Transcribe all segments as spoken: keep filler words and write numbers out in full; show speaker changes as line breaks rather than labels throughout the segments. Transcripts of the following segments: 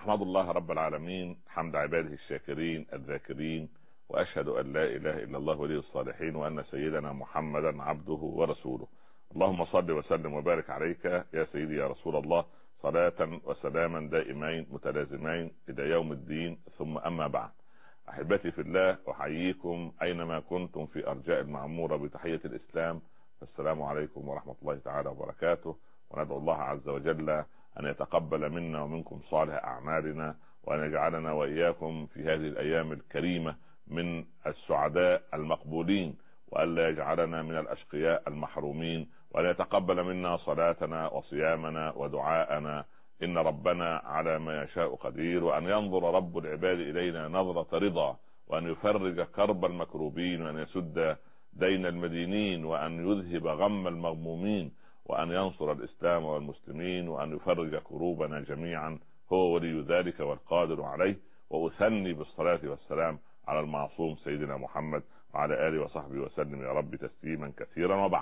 أحمد الله رب العالمين حمد عباده الشاكرين الذاكرين، وأشهد أن لا إله إلا الله ولي الصالحين، وأن سيدنا محمدا عبده ورسوله. اللهم صل وسلم وبارك عليك يا سيدي يا رسول الله، صلاة وسلاما دائمين متلازمين إلى يوم الدين، ثم أما بعد. أحبتي في الله، أحييكم أينما كنتم في أرجاء المعمورة بتحية الإسلام، السلام عليكم ورحمة الله تعالى وبركاته. وندعو الله عز وجل أن يتقبل منا ومنكم صالح أعمالنا، وأن يجعلنا وإياكم في هذه الأيام الكريمة من السعداء المقبولين، وأن لا يجعلنا من الأشقياء المحرومين، وأن يتقبل منا صلاتنا وصيامنا ودعاءنا، إن ربنا على ما يشاء قدير. وأن ينظر رب العباد إلينا نظرة رضا، وأن يفرج كرب المكروبين، وأن يسد دين المدينين، وأن يذهب غم المغمومين، وأن ينصر الإسلام والمسلمين، وأن يفرج كروبنا جميعا، هو ولي ذلك والقادر عليه. وأثني بالصلاة والسلام على المعصوم سيدنا محمد وعلى آله وصحبه وسلم يا رب تسليما كثيرا. وبعد،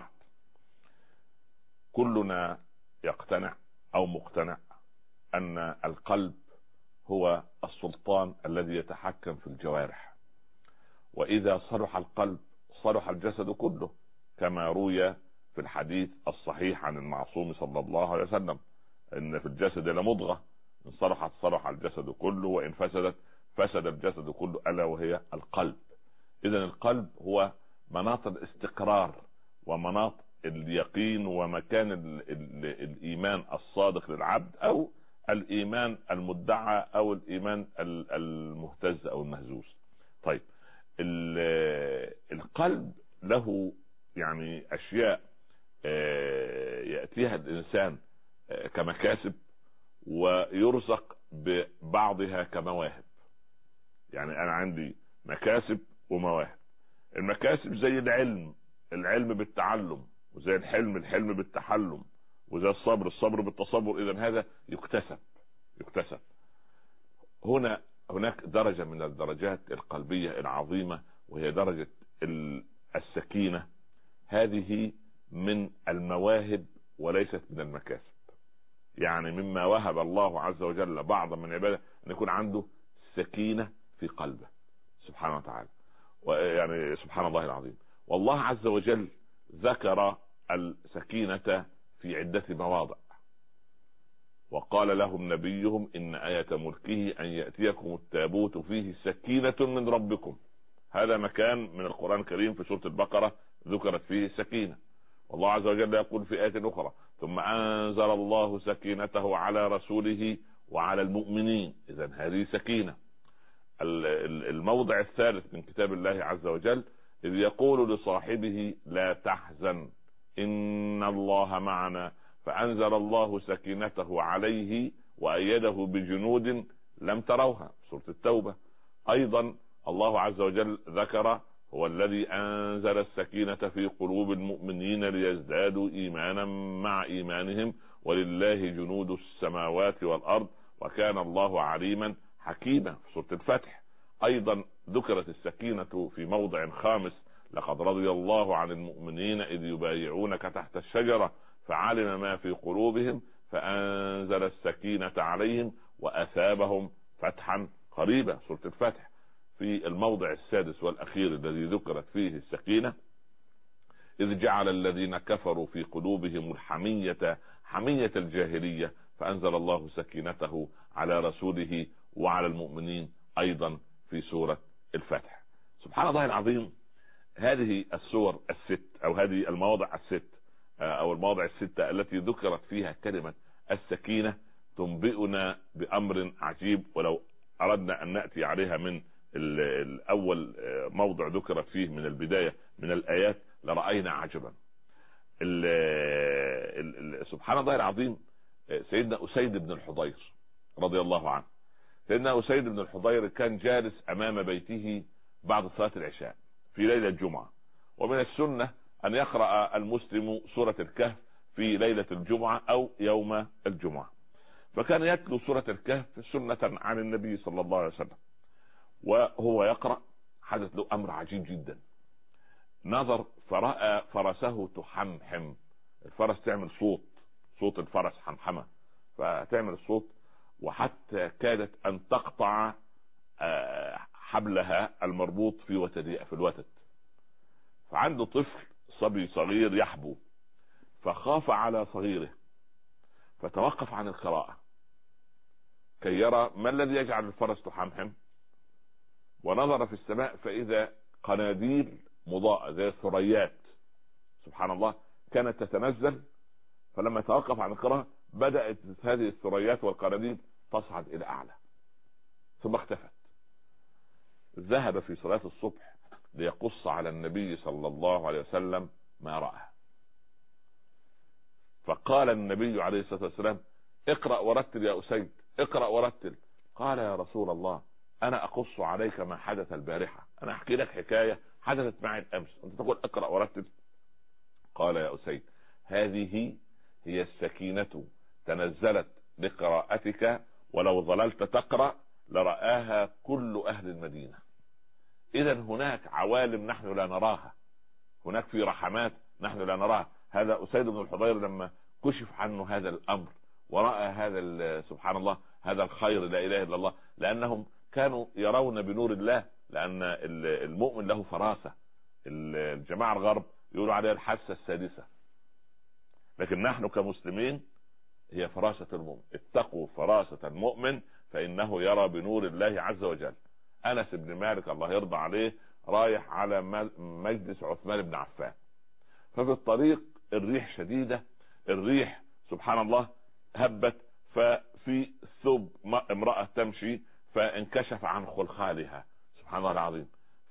كلنا يقتنع أو مقتنع أن القلب هو السلطان الذي يتحكم في الجوارح، وإذا صلح القلب صلح الجسد كله، كما روي في الحديث الصحيح عن المعصوم صلى الله عليه وسلم ان في الجسد لمضغة ان صلحت صلح الجسد كله، وان فسدت فسد الجسد كله، الا وهي القلب. اذا القلب هو مناط الاستقرار ومناط اليقين ومكان ال ال الايمان الصادق للعبد، او الايمان المدعى، او الايمان المهتز او المهزوز. طيب، القلب له يعني اشياء يأتيها الإنسان كمكاسب، ويرزق ببعضها كمواهب. يعني أنا عندي مكاسب ومواهب. المكاسب زي العلم، العلم بالتعلم، وزي الحلم، الحلم بالتحلم، وزي الصبر، الصبر بالتصبر. إذن هذا يكتسب يكتسب هنا هناك درجة من الدرجات القلبية العظيمة، وهي درجة السكينة. هذه من المواهب وليست من المكاسب. يعني مما وهب الله عز وجل بعض من عباده ان يكون عنده سكينة في قلبه سبحانه وتعالى، ويعني سبحان الله العظيم. والله عز وجل ذكر السكينة في عدة مواضع، وقال لهم نبيهم إن آية ملكه أن يأتيكم التابوت فيه سكينة من ربكم. هذا مكان من القرآن الكريم في سورة البقرة ذكرت فيه السكينة. والله عز وجل يقول في آية أخرى ثم أنزل الله سكينته على رسوله وعلى المؤمنين. إذن هذه سكينة. الموضع الثالث من كتاب الله عز وجل إذ يقول لصاحبه لا تحزن إن الله معنا فأنزل الله سكينته عليه وأيده بجنود لم تروها، سورة التوبة. أيضا الله عز وجل ذكر هو الذي أنزل السكينة في قلوب المؤمنين ليزدادوا إيمانا مع إيمانهم ولله جنود السماوات والأرض وكان الله عليما حكيما في سورة الفتح. أيضا ذكرت السكينة في موضع خامس لقد رضي الله عن المؤمنين إذ يبايعونك تحت الشجرة فعلم ما في قلوبهم فأنزل السكينة عليهم وأثابهم فتحا قريبا، سورة الفتح. في الموضع السادس والأخير الذي ذكرت فيه السكينة إذ جعل الذين كفروا في قلوبهم الحمية حمية الجاهلية فأنزل الله سكينته على رسوله وعلى المؤمنين، أيضا في سورة الفتح. سبحان الله العظيم. هذه السور الست أو هذه المواضع الست أو المواضع الستة التي ذكرت فيها كلمة السكينة تنبئنا بأمر عجيب، ولو أردنا أن نأتي عليها من الأول موضع ذكرت فيه من البداية من الآيات لرأينا عجبا. ال ال سبحان الله العظيم. سيدنا أسيد بن الحضير رضي الله عنه، سيدنا أسيد بن الحضير كان جالس أمام بيته بعد صلاة العشاء في ليلة الجمعة، ومن السنة أن يقرأ المسلم سورة الكهف في ليلة الجمعة أو يوم الجمعة، فكان يتلو سورة الكهف سنة عن النبي صلى الله عليه وسلم. وهو يقرأ حدث له أمر عجيب جدا. نظر فرأى فرسه تحمحم. الفرس تعمل صوت، صوت الفرس حمحمة، فتعمل الصوت. وحتى كادت ان تقطع حبلها المربوط في وتد في الوتد. فعنده طفل صبي صغير يحبو، فخاف على صغيره فتوقف عن القراءة كي يرى ما الذي يجعل الفرس تحمحم، ونظر في السماء فإذا قناديل مضاءة زي الثريات سبحان الله كانت تتنزل. فلما توقف عن القراءة بدأت هذه الثريات والقناديل تصعد إلى أعلى ثم اختفت. ذهب في صلاة الصبح ليقص على النبي صلى الله عليه وسلم ما رأى، فقال النبي عليه الصلاة والسلام: اقرأ ورتل يا أسيد، اقرأ ورتل. قال: يا رسول الله أنا أقص عليك ما حدث البارحة، أنا أحكي لك حكاية حدثت معي الأمس، أنت تقول اقرأ ورتل؟ قال: يا أسيد هذه هي السكينة تنزلت لقراءتك، ولو ظللت تقرأ لرآها كل أهل المدينة. إذا هناك عوالم نحن لا نراها، هناك في رحمات نحن لا نراها. هذا أسيد بن الحضير لما كشف عنه هذا الأمر ورأى هذا سبحان الله هذا الخير لا إله إلا الله، لأنهم كانوا يرون بنور الله، لأن المؤمن له فراسة. الجماعة الغرب يقولوا عليها الحاسة السادسة، لكن نحن كمسلمين هي فراسة المؤمن. اتقوا فراسة المؤمن فإنه يرى بنور الله عز وجل. أنس بن مالك الله يرضى عليه رايح على مجلس عثمان بن عفان، ففي الطريق الريح شديدة، الريح سبحان الله هبت، ففي ثوب امرأة تمشي فانكشف عن خلخالها سبحان الله العظيم.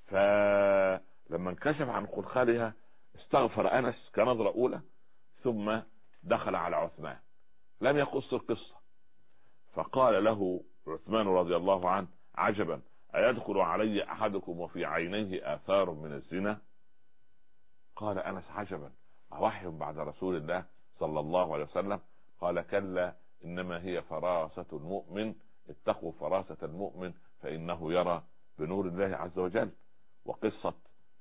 فلما انكشف عن خلخالها استغفر أنس كنظرة أولى، ثم دخل على عثمان لم يقص القصة. فقال له عثمان رضي الله عنه: عجبا، أيدخل علي أحدكم وفي عينيه آثار من الزنا؟ قال أنس: عجبا، وحي بعد رسول الله صلى الله عليه وسلم؟ قال: كلا، إنما هي فراسة المؤمن، اتقوا فراسة المؤمن فإنه يرى بنور الله عز وجل. وقصة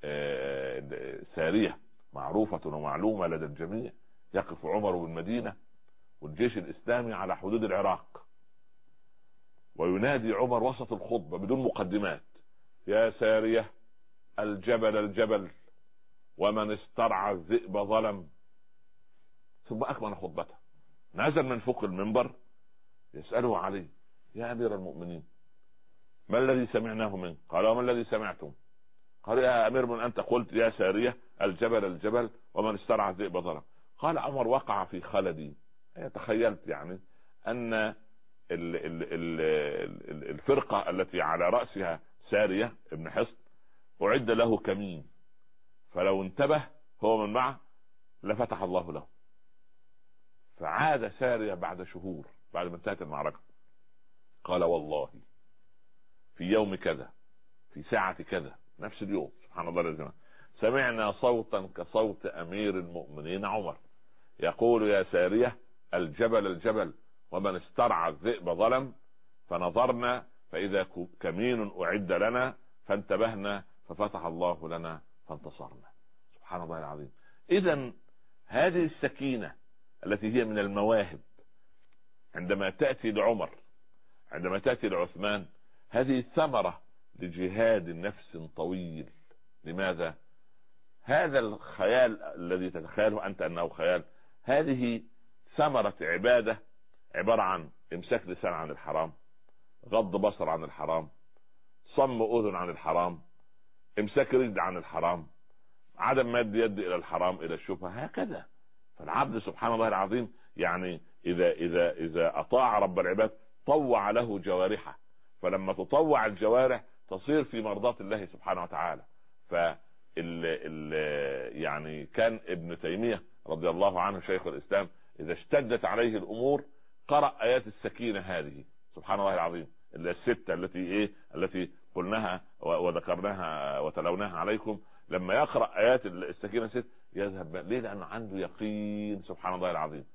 سارية معروفة ومعلومة لدى الجميع. يقف عمر بالمدينة والجيش الإسلامي على حدود العراق، وينادي عمر وسط الخطبة بدون مقدمات: يا سارية، الجبل الجبل، ومن استرعى الذئب ظلم. ثم أكمل خطبته، نزل من فوق المنبر يسأله علي: يا أمير المؤمنين ما الذي سمعناه منك؟ قال: وما الذي سمعتم؟ قال: يا أمير من أنت قلت يا سارية الجبل الجبل ومن استرعى الذئب ظلم. قال عمر: وقع في خلدي، تخيلت يعني أن الفرقة التي على رأسها سارية ابن حصن أعد له كمين، فلو انتبه هو من معه لفتح الله له. فعاد سارية بعد شهور بعد ما انتهت المعركة، قال: والله في يوم كذا في ساعة كذا نفس اليوم سبحان الله العظيم سمعنا صوتا كصوت أمير المؤمنين عمر يقول: يا سارية الجبل الجبل ومن استرعى الذئب ظلم. فنظرنا فإذا كمين أعد لنا فانتبهنا ففتح الله لنا فانتصرنا. سبحان الله العظيم. إذن هذه السكينة التي هي من المواهب عندما تأتي لعمر، عندما تأتي لعثمان، هذه ثمرة لجهاد نفس طويل. لماذا؟ هذا الخيال الذي تتخيله أنت أنه خيال، هذه ثمرة عبادة عبارة عن امساك لسان عن الحرام، غض بصر عن الحرام، صم أذن عن الحرام، امساك رجل عن الحرام، عدم مد يد إلى الحرام إلى الشبهة، هكذا. فالعبد سبحان الله العظيم يعني إذا إذا إذا أطاع رب العباد طوع له جوارحه، فلما تطوع الجوارح تصير في مرضاة الله سبحانه وتعالى. فال ال يعني كان ابن تيمية رضي الله عنه شيخ الإسلام إذا اشتدت عليه الأمور قرأ آيات السكينة هذه سبحان الله العظيم الستة التي إيه التي قلناها وذكرناها وتلوناها عليكم. لما يقرأ آيات السكينة ست يذهب، ليه؟ لأنه عنده يقين سبحان الله العظيم.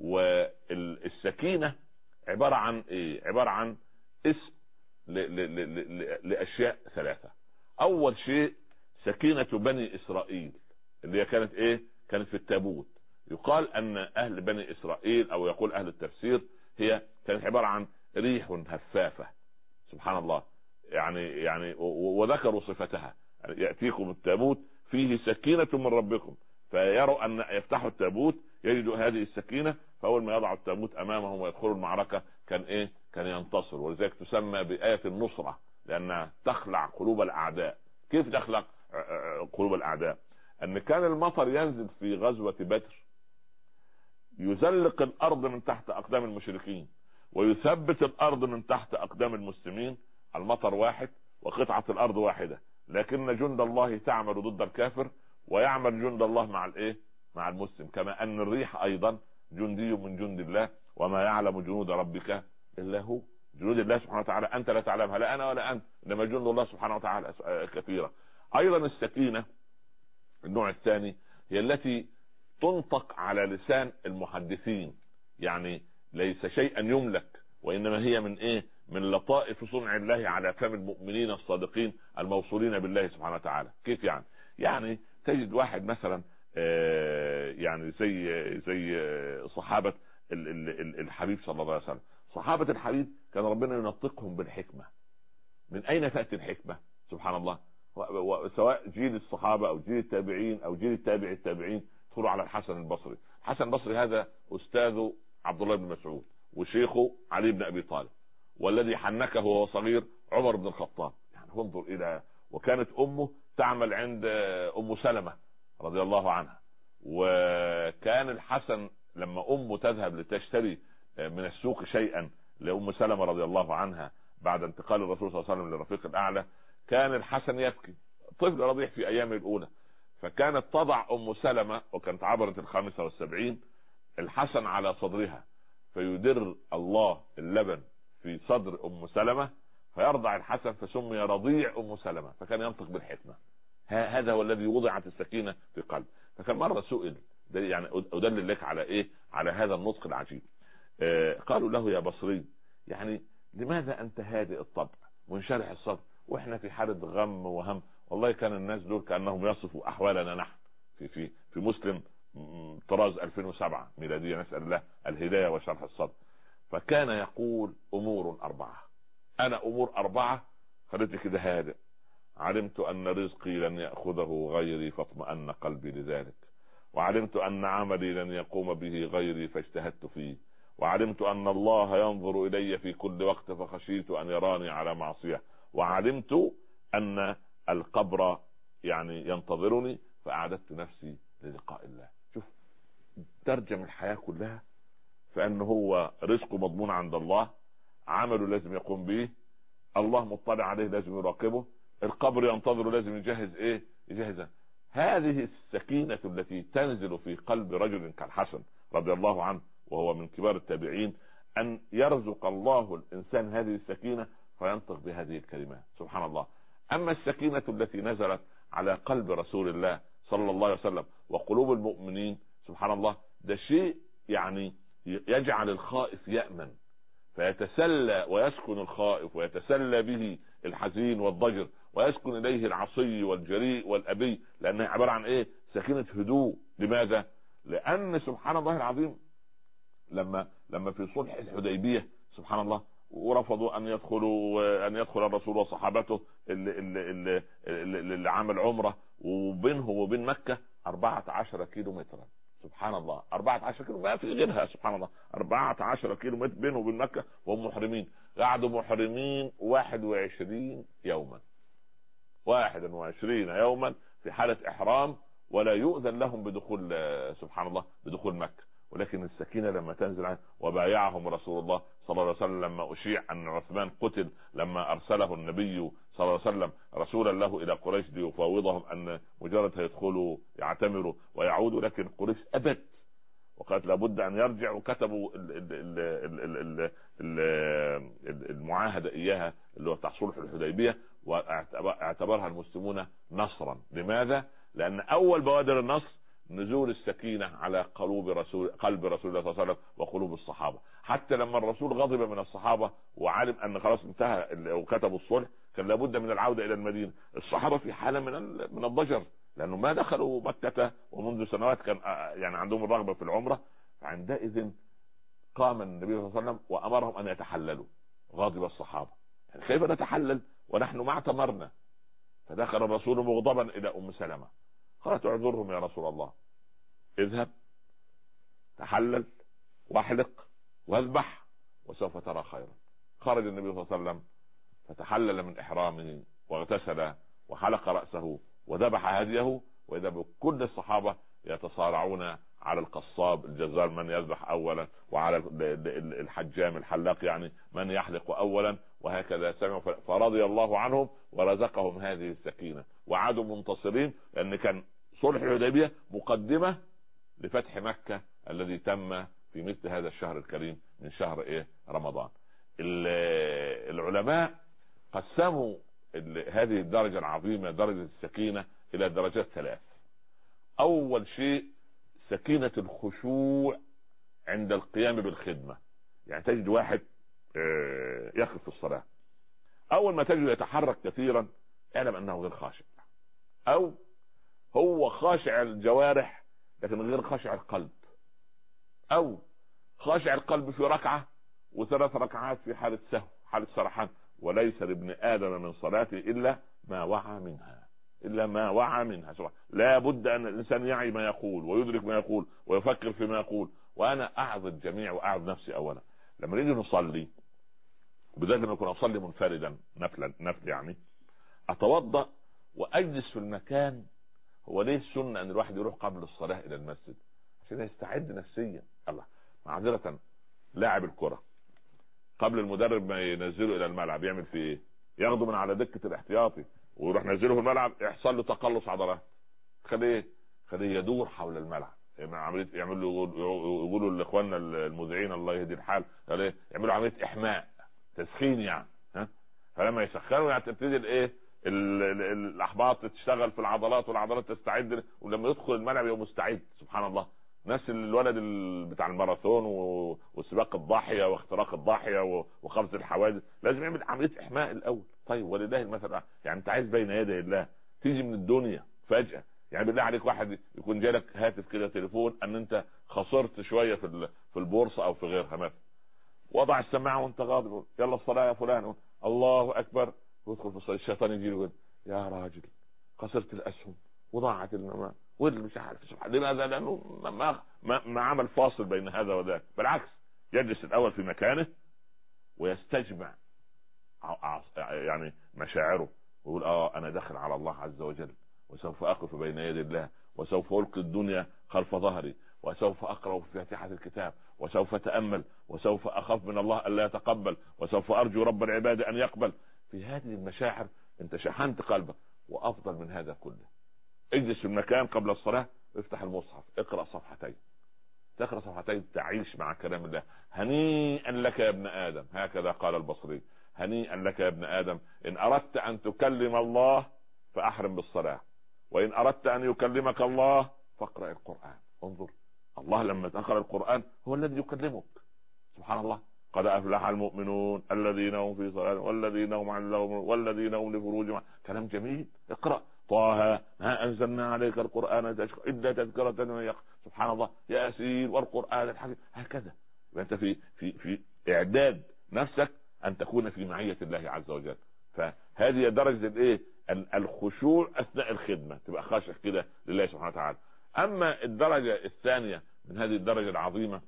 والسكينة عبارة عن إيه؟ عبارة عن اسم ل ل ل لأشياء ثلاثة. أول شيء سكينة بني إسرائيل اللي هي كانت إيه؟ كانت في التابوت. يقال أن أهل بني إسرائيل أو يقول أهل التفسير هي كانت عبارة عن ريح هفافة سبحان الله. يعني يعني وذكروا صفتها، يعني يأتيكم التابوت فيه سكينة من ربكم، فيروا أن يفتحوا التابوت يجدوا هذه السكينة، فأول ما يضعوا التابوت أمامهم ويدخلوا المعركة كان إيه؟ كان ينتصر. ولذلك تسمى بآية النصرة، لأنها تخلع قلوب الأعداء. كيف تخلع قلوب الأعداء؟ أن كان المطر ينزل في غزوة بدر يزلق الأرض من تحت أقدام المشركين ويثبت الأرض من تحت أقدام المسلمين. المطر واحد وقطعة الأرض واحدة، لكن جند الله تعمل ضد الكافر ويعمل جند الله مع الايه؟ مع المسلم. كما ان الريح ايضا جندي من جند الله، وما يعلم جنود ربك الا هو. جنود الله سبحانه وتعالى انت لا تعلمها، لا انا ولا انت، انما جند الله سبحانه وتعالى كثيرة. ايضا السكينة النوع الثاني هي التي تنطق على لسان المحدثين، يعني ليس شيئا يملك، وانما هي من ايه؟ من لطائف صنع الله على فم المؤمنين الصادقين الموصولين بالله سبحانه وتعالى. كيف يعني؟ يعني تجد واحد مثلا يعني زي زي صحابة الحبيب صلى الله عليه وسلم. صحابة الحبيب كان ربنا ينطقهم بالحكمة. من اين تأتي الحكمة؟ سبحان الله. سواء جيل الصحابة او جيل التابعين او جيل التابع التابعين، تدخلوا على الحسن البصري. الحسن البصري هذا استاذ عبد الله بن مسعود وشيخه علي بن ابي طالب، والذي حنكه وهو صغير عمر بن الخطاب. يعني انظر الى، وكانت امه تعمل عند ام سلمة رضي الله عنها. وكان الحسن لما امه تذهب لتشتري من السوق شيئا لام سلمة رضي الله عنها بعد انتقال الرسول صلى الله عليه وسلم للرفيق الاعلى، كان الحسن يبكي، طفل رضيع في ايامه الاولى. فكانت تضع ام سلمة، وكانت عبرت الخامسة والسبعين، الحسن على صدرها، فيدر الله اللبن في صدر ام سلمة فيرضع الحسن، فسمي رضيع ام سلمة، فكان ينطق بالحكمة. هذا هو الذي وضعت السكينة في قلب. فكان مرة سئل، يعني أدلل لك على إيه؟ على هذا النطق العجيب. آه قالوا له يا بصري، يعني لماذا أنت هادئ الطبع منشرح الصدر وإحنا في حالة غم وهم؟ والله كان الناس دول كأنهم يصفوا أحوالنا نحن في في في مسلم طراز ألفين وسبعة ميلادية، نسأل الله الهداية وشرح الصدر. فكان يقول أمور أربعة، أنا أمور أربعة خليتني كده هادئ. علمت أن رزقي لن يأخذه غيري فاطمأن قلبي لذلك، وعلمت أن عملي لن يقوم به غيري فاجتهدت فيه، وعلمت أن الله ينظر إلي في كل وقت فخشيت أن يراني على معصية، وعلمت أن القبر يعني ينتظرني فأعددت نفسي للقاء الله. شوف ترجم الحياة كلها، فأنه هو رزقه مضمون عند الله، عمله لازم يقوم به، الله مطلع عليه لازم يراقبه، القبر ينتظر لازم يجهز ايه؟ يجهز. هذه السكينة التي تنزل في قلب رجل كالحسن رضي الله عنه وهو من كبار التابعين، ان يرزق الله الانسان هذه السكينة فينطق بهذه الكلمات. سبحان الله. اما السكينة التي نزلت على قلب رسول الله صلى الله عليه وسلم وقلوب المؤمنين، سبحان الله، ده شيء يعني يجعل الخائف يأمن فيتسلى ويسكن الخائف، ويتسلى به الحزين والضجر، ويسكن إليه العصي والجريء والأبي، لأنها عبارة عن إيه؟ سكينة هدوء. لماذا؟ لأن سبحان الله العظيم لما لما في صلح الحديبية سبحان الله ورفضوا أن يدخلوا أن يدخل الرسول وصحابته اللي, اللي, اللي, اللي, اللي عمل عمرة، وبينه وبين مكة أربعة عشر كيلو مترا. سبحان الله، أربعة عشر كيلو ما في غيرها. سبحان الله، أربعة عشر كيلو متر بينه وبين مكة وهم محرمين. قعدوا محرمين واحد وعشرين يوما، واحد وعشرين يوما في حالة إحرام، ولا يؤذن لهم بدخول سبحان الله بدخول مكة. ولكن السكينة لما تنزل عنه، وبايعهم رسول الله صلى الله عليه وسلم لما أشيع أن عثمان قتل، لما أرسله النبي صلى الله عليه وسلم رسولا له إلى قريش ليفاوضهم أن مجرد هيدخلوا يعتمروا ويعودوا، لكن قريش أبت وقالت لابد أن يرجع، وكتبوا المعاهدة إياها اللي هو تحصل في الحديبية، واعتبرها المسلمون نصرا. لماذا؟ لأن أول بوادر النصر نزول السكينة على قلوب رسول قلب رسول الله صلى الله عليه وسلم وقلوب الصحابة. حتى لما الرسول غضب من الصحابة وعلم أن خلاص انتهى وكتبوا الصلح، كان لابد من العودة إلى المدينة. الصحابة في حالة من من الضجر، لأنه ما دخلوا مكة ومنذ سنوات كان يعني عندهم الرغبة في العمرة. فعندئذ قام النبي صلى الله عليه وسلم وأمرهم أن يتحللوا. غاضب الصحابة، كيف نتحلل ونحن ما اعتمرنا؟ فدخل الرسول مغضبا الى ام سلمة، قالت اعذرهم يا رسول الله، اذهب تحلل واحلق واذبح وسوف ترى خيرا. خرج النبي صلى الله عليه وسلم فتحلل من احرامه واغتسل وحلق رأسه وذبح هديه، واذا بكل الصحابة يتصارعون على القصاب الجزار من يذبح اولا، وعلى الحجام الحلاق يعني من يحلق اولا، وهكذا سمعوا. فرضي الله عنهم ورزقهم هذه السكينة وعادوا منتصرين، لان كان صلح الحديبية مقدمة لفتح مكة الذي تم في مثل هذا الشهر الكريم من شهر ايه رمضان. العلماء قسموا هذه الدرجة العظيمة درجة السكينة الى درجات ثلاث. اول شيء سكينة الخشوع عند القيام بالخدمة، يعني تجد واحد يقف في الصلاة، اول ما تجد يتحرك كثيرا اعلم انه غير خاشع، او هو خاشع الجوارح لكن غير خاشع القلب، او خاشع القلب في ركعة وثلاث ركعات في حالة سهو حالة سرحان، وليس لابن آدم من صلاته إلا ما وعى منها إلا ما وعى منها. لا بد أن الإنسان يعي ما يقول ويدرك ما يقول ويفكر فيما يقول. وأنا أعظ الجميع وأعظ نفسي أولا لما نيجي نصلي، بداية لما أكون أصلي منفردا نفلا نفل يعني، أتوضأ وأجلس في المكان. هو ليه السنة أن الواحد يروح قبل الصلاة إلى المسجد؟ عشان يستعد نفسيا. الله معذرة، لاعب الكرة قبل المدرب ما ينزله الى الملعب يعمل فيه ايه؟ ياخده من على دكة الاحتياطي ويروح نزله في الملعب، يحصل له تقلص عضلات، خليه خليه يدور حول الملعب، عمليه يعمل له يقولوا لاخواننا المذيعين الله يهدي الحال يعملوا عمليه احماء تسخين يعني، ها. فلما يسخنوا يعني تبتدي الايه الاحباط تشتغل في العضلات والعضلات تستعد، ولما يدخل الملعب يبقى مستعد. سبحان الله، نفس الولد بتاع الماراثون وسباق الضاحيه واختراق الضاحيه وخبز الحوادث لازم يعمل عمليه احماء الاول. طيب ولله المثل، يعني انت عايز بين يدي الله تيجي من الدنيا فجاه، يعني بالله عليك واحد يكون جالك هاتف كده تليفون ان انت خسرت شويه في في البورصه او في غيرها مثلا، وضع السماعه وانت غاضب، يلا الصلاه يا فلان، الله اكبر، ويدخل في الصلاه الشيطان يجي له يا راجل خسرت الاسهم وضاعت المال واللي مش عارف سبحان الله. لماذا؟ لانه ما, ما, ما عمل فاصل بين هذا وذاك، بالعكس يجلس الاول في مكانه ويستجمع يعني مشاعره ويقول اه انا داخل على الله عز وجل، وسوف اقف بين يدي الله، وسوف القي الدنيا خلف ظهري، وسوف اقرا في فاتحه الكتاب، وسوف اتامل، وسوف اخاف من الله الا يتقبل، وسوف ارجو رب العباد ان يقبل. في هذه المشاعر انت شحنت قلبك. وافضل من هذا كله اجلس في المكان قبل الصلاة، افتح المصحف اقرأ صفحتين، تقرأ صفحتين تعيش مع كلام الله. هنيئا لك يا ابن آدم، هكذا قال البصري، هنيئا لك يا ابن آدم إن أردت أن تكلم الله فأحرم بالصلاة، وإن أردت أن يكلمك الله فاقرأ القرآن. انظر، الله لما تقرأ القرآن هو الذي يكلمك. سبحان الله، قد أفلح المؤمنون الذين هم في صلاة والذين هم عن اللغو والذين هم لفروجهم. كلام جميل. اقرأ طه ما أنزلنا عليك القرآن إلا تذكرة لمن يخشى. سبحان الله، ياسين والقرآن الحكيم. هكذا أنت في في في إعداد نفسك أن تكون في معية الله عز وجل. فهذه درجة الإيه الخشوع أثناء الخدمة، تبقى خاشع كده لله سبحانه وتعالى. أما الدرجة الثانية من هذه الدرجة العظيمة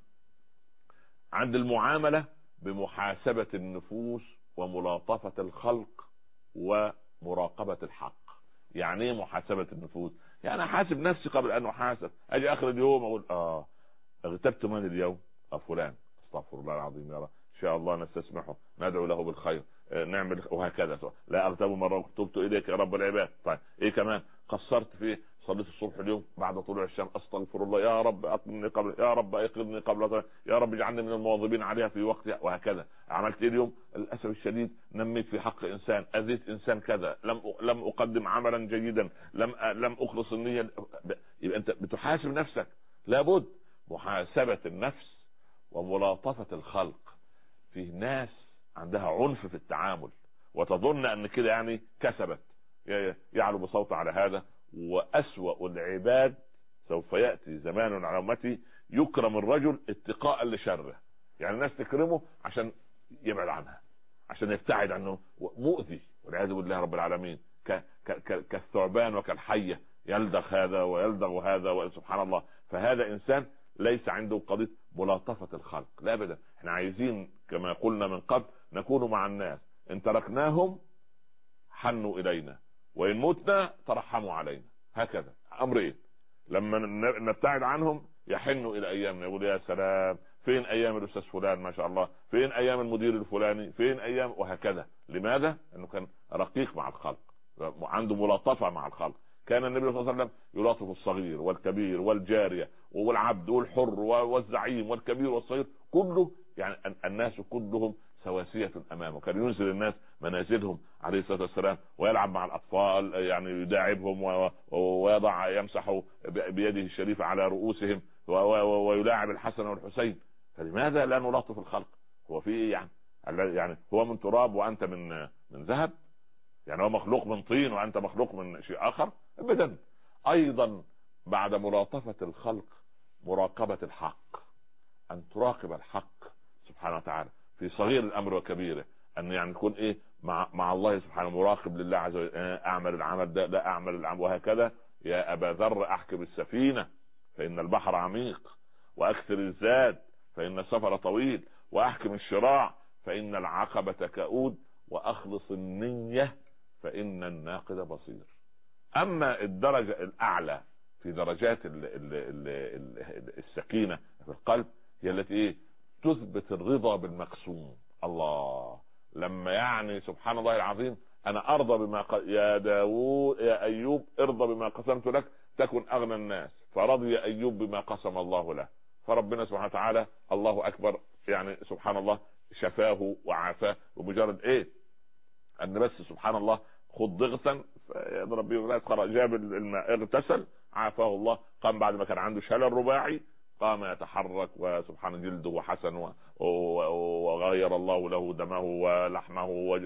عند المعاملة بمحاسبة النفوس وملاطفة الخلق ومراقبة الحق. يعني ايه محاسبة النفوس؟ يعني احاسب نفسي قبل ان احاسب. اجي اخر اليوم اقول اه اغتبت من اليوم؟ اه فلان، استغفر الله العظيم يا رب، ان شاء الله نستسمحه ندعو له بالخير اه نعمل وهكذا. لا اغتاب مرة تبت اليك يا رب العباد. طيب ايه كمان؟ قصرت فيه، صليت الصبح اليوم بعد طلوع الشمس استغفر الله، يا رب اقمني قبل، يا رب ايقظني قبل، يا رب اجعلني من المواظبين عليها في وقتها، وهكذا. عملت اليوم للاسف الشديد نميت في حق انسان، اذيت انسان كذا، لم لم اقدم عملا جيدا، لم لم اخلص النيه. يبقى انت بتحاسب نفسك. لابد محاسبه النفس وملاطفه الخلق. في ناس عندها عنف في التعامل وتظن ان كده يعني كسبت، يعلو بصوت على هذا. وأسوأ العباد سوف يأتي زمان على أمتي يكرم الرجل اتقاء لشره، يعني الناس تكرمه عشان يبعد عنها، عشان يبتعد عنه مؤذي والعياذ بالله رب العالمين، كالثعبان وكالحية يلدغ هذا ويلدغ هذا وسبحان الله. فهذا انسان ليس عنده قضية ملاطفة الخلق، لا ابدا. احنا عايزين كما قلنا من قبل نكون مع الناس، ان تركناهم حنوا الينا وان متنا ترحموا علينا، هكذا امرين. لما نبتعد عنهم يحنوا الى ايامنا، يقول يا سلام فين ايام الاستاذ فلان ما شاء الله، فين ايام المدير الفلاني، فين ايام، وهكذا. لماذا؟ انه كان رقيق مع الخلق، عنده ملاطفة مع الخلق. كان النبي صلى الله عليه وسلم يلاطف الصغير والكبير والجارية والعبد والحر والزعيم والكبير والصغير، كله يعني الناس كلهم سواسية امامه. كان ينزل الناس منازلهم عليه الصلاة والسلام ويلعب مع الاطفال، يعني يداعبهم ويضع يمسح بيده الشريفة على رؤوسهم ويلاعب الحسن والحسين. فلماذا لا نلاطف الخلق؟ هو في ايه يعني؟ يعني هو من تراب وانت من من ذهب؟ يعني هو مخلوق من طين وانت مخلوق من شيء اخر؟ ابدا. ايضا بعد ملاطفة الخلق مراقبة الحق، ان تراقب الحق سبحانه وتعالى في صغير الامر وكبيره، ان يعني يكون ايه مع مع الله سبحانه، مراقب لله عز وجل، اعمل العمل ده لا اعمل العمل، وهكذا. يا ابا ذر احكم السفينة فان البحر عميق، واكثر الزاد فان السفر طويل، واحكم الشراع فان العقبة كؤود، واخلص النية فان الناقد بصير. اما الدرجة الاعلى في درجات ال ال ال ال السكينة في القلب هي التي ايه تثبت الرضا بالمقسوم. الله، لما يعني سبحان الله العظيم انا ارضى بما ق... يا داوود يا ايوب ارضى بما قسمت لك تكن اغنى الناس، فرضي ايوب بما قسم الله له، فربنا سبحانه وتعالى الله اكبر يعني سبحان الله شفاه وعافاه. ومجرد ايه ان بس سبحان الله خد ضغطا يضرب به خرج جاب الماء اغتسل عافاه الله، قام بعد ما كان عنده شلل رباعي قام يتحرك وسبحان جلده حسن وغير الله له دمه ولحمه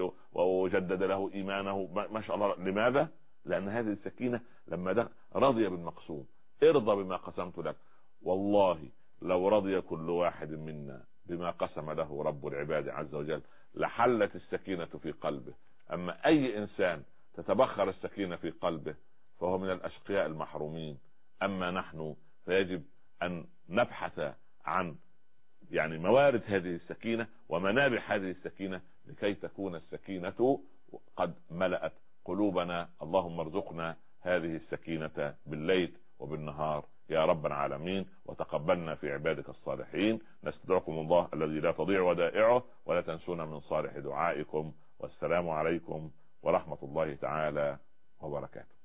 وجدد له ايمانه ما شاء الله. لماذا؟ لان هذه السكينة لما ده رضي بالمقسوم، ارضى بما قسمت لك. والله لو رضي كل واحد منا بما قسم له رب العباد عز وجل لحلت السكينة في قلبه. اما اي انسان تتبخر السكينة في قلبه فهو من الاشقياء المحرومين. اما نحن فيجب ان نبحث عن يعني موارد هذه السكينة ومنابع هذه السكينة لكي تكون السكينة قد ملأت قلوبنا. اللهم ارزقنا هذه السكينة بالليل وبالنهار يا رب العالمين، وتقبلنا في عبادك الصالحين. نستدعكم الله الذي لا تضيع ودائعه، ولا تنسونا من صالح دعائكم. والسلام عليكم ورحمة الله تعالى وبركاته.